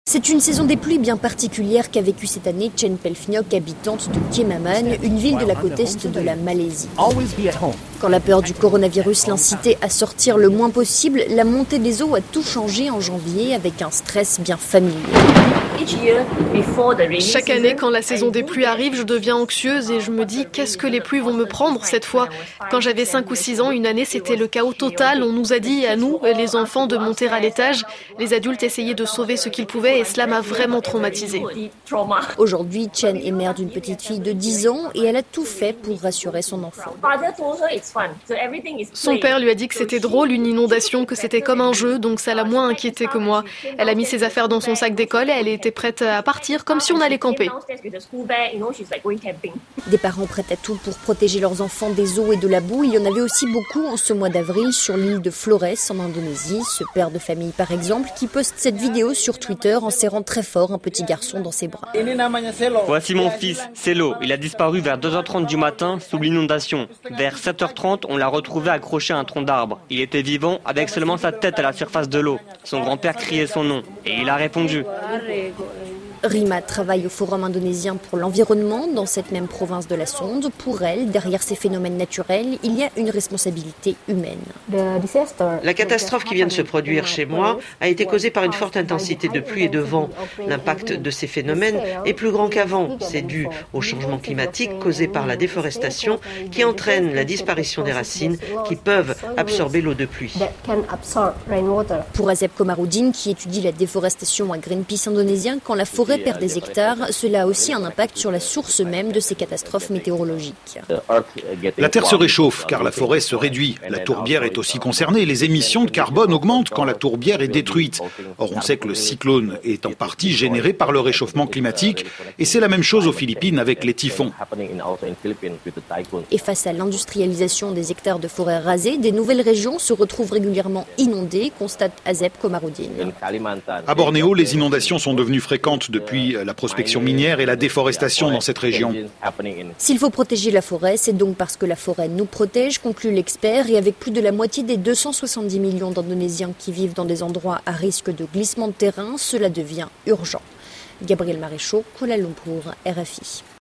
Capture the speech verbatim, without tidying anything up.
C'est une saison des pluies bien particulière qu'a vécue cette année Chen Pelfnyok, habitante de Kemaman, une ville de la côte est de la Malaisie. Quand la peur du coronavirus l'incitait à sortir le moins possible, la montée des eaux a tout changé en janvier avec un stress bien familier. Chaque année, quand la saison des pluies arrive, je deviens anxieuse et je me dis qu'est-ce que les pluies vont me prendre cette fois. Quand j'avais cinq ou six ans, une année, c'était le chaos total. On nous a dit à nous, les enfants, de monter à l'étage. Les adultes essayaient de sauver ce qu'ils pouvaient et cela m'a vraiment traumatisée. Aujourd'hui, Chen est mère d'une petite fille de dix ans et elle a tout fait pour rassurer son enfant. Son père lui a dit que c'était drôle, une inondation, que c'était comme un jeu, donc ça l'a moins inquiétée que moi. Elle a mis ses affaires dans son sac d'école et elle était prête à partir comme si on allait camper. Des parents prêts à tout pour protéger leurs enfants des eaux et de la boue, il y en avait aussi beaucoup en ce mois d'avril sur l'île de Flores en Indonésie. Ce père de famille par exemple qui poste cette vidéo sur Twitter en serrant très fort un petit garçon dans ses bras. Voici mon fils, Selo. Il a disparu vers deux heures trente du matin sous l'inondation. Vers sept heures trente, on l'a retrouvé accroché à un tronc d'arbre. Il était vivant avec seulement sa tête à la surface de l'eau. Son grand-père criait son nom et il a répondu. Rima travaille au Forum indonésien pour l'environnement dans cette même province de la Sonde. Pour elle, derrière ces phénomènes naturels, il y a une responsabilité humaine. La catastrophe qui vient de se produire chez moi a été causée par une forte intensité de pluie et de vent. L'impact de ces phénomènes est plus grand qu'avant. C'est dû au changement climatique causé par la déforestation qui entraîne la disparition des racines qui peuvent absorber l'eau de pluie. Pour Azeb Komarudin, qui étudie la déforestation à Greenpeace indonésien, quand la forêt perd des hectares, cela a aussi un impact sur la source même de ces catastrophes météorologiques. La terre se réchauffe car la forêt se réduit. La tourbière est aussi concernée. Les émissions de carbone augmentent quand la tourbière est détruite. Or, on sait que le cyclone est en partie généré par le réchauffement climatique et c'est la même chose aux Philippines avec les typhons. Et face à l'industrialisation des hectares de forêts rasées, des nouvelles régions se retrouvent régulièrement inondées, constate Azeb Komarudin. À Bornéo, les inondations sont devenues fréquentes depuis la prospection minière et la déforestation dans cette région. S'il faut protéger la forêt, c'est donc parce que la forêt nous protège, conclut l'expert, et avec plus de la moitié des deux cent soixante-dix millions d'Indonésiens qui vivent dans des endroits à risque de glissement de terrain, cela devient urgent. Gabriel Maréchaux, Kuala Lumpur, R F I.